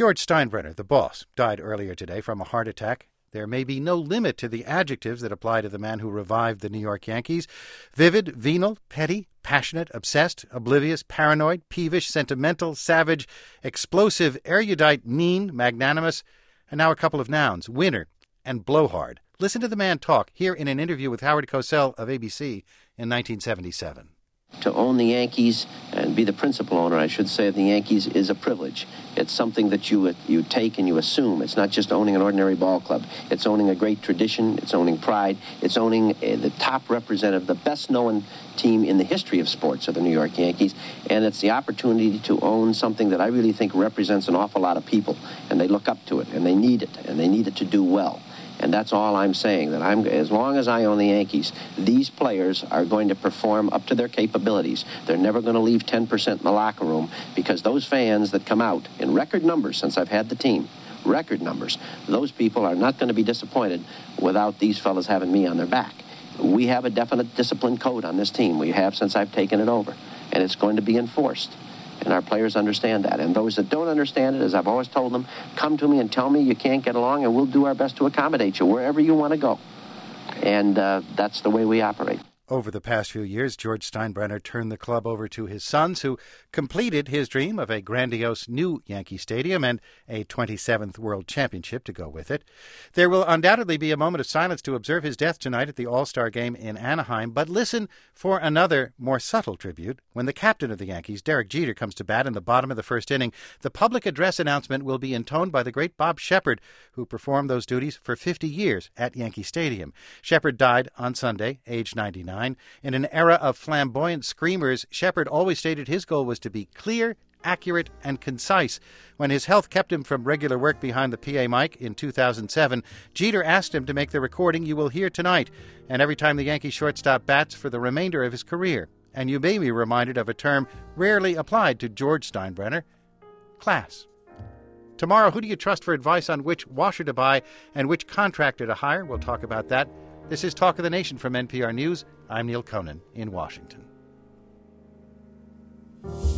George Steinbrenner, the boss, died earlier today from a heart attack. There may be no limit to the adjectives that apply to the man who revived the New York Yankees. Vivid, venal, petty, passionate, obsessed, oblivious, paranoid, peevish, sentimental, savage, explosive, erudite, mean, magnanimous, and now a couple of nouns, winner and blowhard. Listen to the man talk here in an interview with Howard Cosell of ABC in 1977. To own the Yankees and be the principal owner, I should say, of the Yankees is a privilege. It's something that you take and you assume. It's not just owning an ordinary ball club. It's owning a great tradition. It's owning pride. It's owning the top representative, the best-known team in the history of sports are the New York Yankees. And it's the opportunity to own something that I really think represents an awful lot of people. And they look up to it, and they need it, and they need it to do well. And that's all I'm saying, that as long as I own the Yankees, these players are going to perform up to their capabilities. They're never going to leave 10% in the locker room, because those fans that come out in record numbers since I've had the team, record numbers, those people are not going to be disappointed without these fellas having me on their back. We have a definite discipline code on this team. We have since I've taken it over, and it's going to be enforced. And our players understand that. And those that don't understand it, as I've always told them, come to me and tell me you can't get along, and we'll do our best to accommodate you wherever you want to go. And that's the way we operate. Over the past few years, George Steinbrenner turned the club over to his sons, who completed his dream of a grandiose new Yankee Stadium and a 27th World Championship to go with it. There will undoubtedly be a moment of silence to observe his death tonight at the All-Star Game in Anaheim, but listen for another, more subtle tribute. When the captain of the Yankees, Derek Jeter, comes to bat in the bottom of the first inning, the public address announcement will be intoned by the great Bob Shepard, who performed those duties for 50 years at Yankee Stadium. Shepard died on Sunday, age 99. In an era of flamboyant screamers, Shepard always stated his goal was to be clear, accurate, and concise. When his health kept him from regular work behind the PA mic in 2007, Jeter asked him to make the recording you will hear tonight, and every time the Yankee shortstop bats for the remainder of his career. And you may be reminded of a term rarely applied to George Steinbrenner: class. Tomorrow, who do you trust for advice on which washer to buy and which contractor to hire? We'll talk about that. This is Talk of the Nation from NPR News. I'm Neil Conan in Washington.